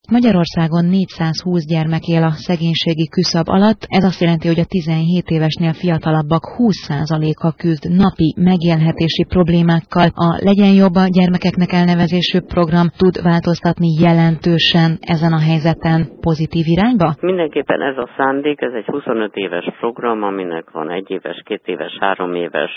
Magyarországon 420 gyermek él a szegénységi küszöb alatt, ez azt jelenti, hogy a 17 évesnél fiatalabbak 20%-a küzd napi megélhetési problémákkal. A Legyen jobb a gyermekeknek elnevezésű program tud változtatni jelentősen ezen a helyzeten pozitív irányba? Mindenképpen ez a szándék, ez egy 25 éves program, aminek van 1 éves, 2 éves, 3 éves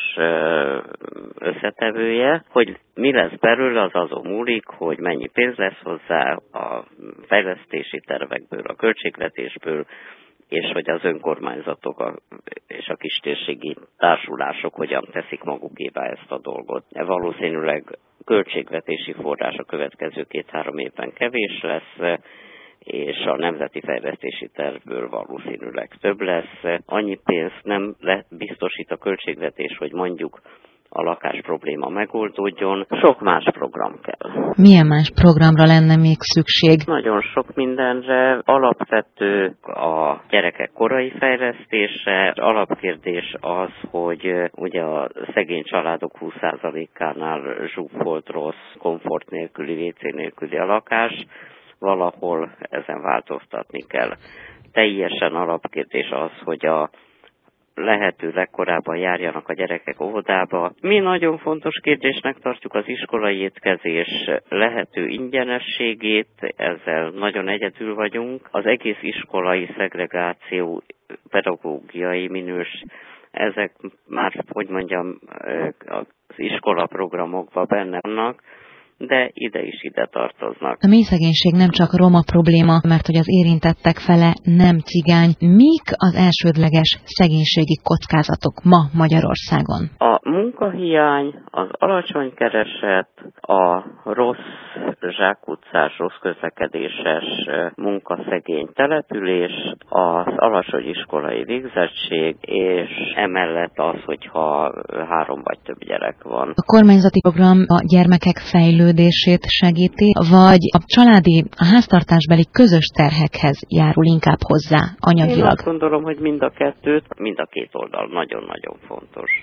összetevője, hogy mi lesz belőle, az azon múlik, hogy mennyi pénz lesz hozzá a fejlesztési tervekből, a költségvetésből, és hogy az önkormányzatok és a kistérségi társulások hogyan teszik magukévá ezt a dolgot. Valószínűleg költségvetési forrás a következő 2-3 évben kevés lesz, és a nemzeti fejlesztési tervből valószínűleg több lesz. Annyi pénzt nem biztosít a költségvetés, hogy mondjuk a lakás probléma megoldódjon. Sok más program kell. Milyen más programra lenne még szükség? Nagyon sok mindenre. Alapvető a gyerekek korai fejlesztése. Alapkérdés az, hogy ugye a szegény családok 20%-ánál zsúfolt, rossz, komfort nélküli, WC nélküli a lakás. Valahol ezen változtatni kell. Teljesen alapkérdés az, hogy a lehető legkorábban járjanak a gyerekek óvodába. Mi nagyon fontos kérdésnek tartjuk az iskolai étkezés lehető ingyenességét, ezzel nagyon egyedül vagyunk. Az egész iskolai szegregáció, pedagógiai minős, ezek már, hogy mondjam, az iskolaprogramokban benne vannak, de ide tartoznak. A mélyszegénység nem csak roma probléma, mert hogy az érintettek fele nem cigány. Mik az elsődleges szegénységi kockázatok ma Magyarországon? A munkahiány, az alacsony kereset, a rossz zsákutcás, rossz közlekedéses munkaszegény település, az alacsony iskolai végzettség, és emellett az, hogyha 3 vagy több gyerek van. A kormányzati program a gyermekek fejlődését segíti, vagy a családi, a háztartásbeli közös terhekhez járul inkább hozzá anyagilag? Én azt gondolom, hogy mind a kettőt, mind a két oldal nagyon-nagyon fontos.